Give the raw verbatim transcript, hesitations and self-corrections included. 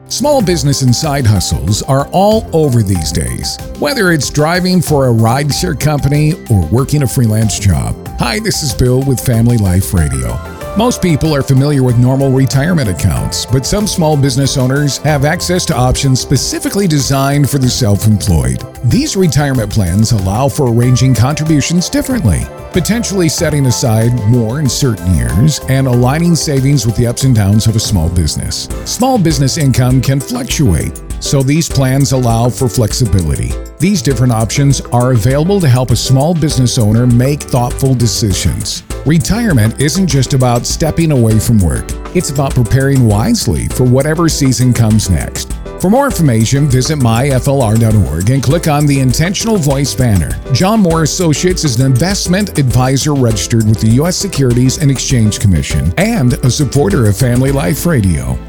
Small business and side hustles are all over these days, whether it's driving for a rideshare company or working a freelance job. Hi, this is Bill with Family Life Radio. Most people are familiar with normal retirement accounts, but some small business owners have access to options specifically designed for the self-employed. These retirement plans allow for arranging contributions differently, potentially setting aside more in certain years and aligning savings with the ups and downs of a small business. Small business income can fluctuate, so these plans allow for flexibility. These different options are available to help a small business owner make thoughtful decisions. Retirement isn't just about stepping away from work. It's about preparing wisely for whatever season comes next. For more information, visit my f l r dot org and click on the Intentional Voice banner. John Moore Associates is an investment advisor registered with the U S Securities and Exchange Commission and a supporter of Family Life Radio.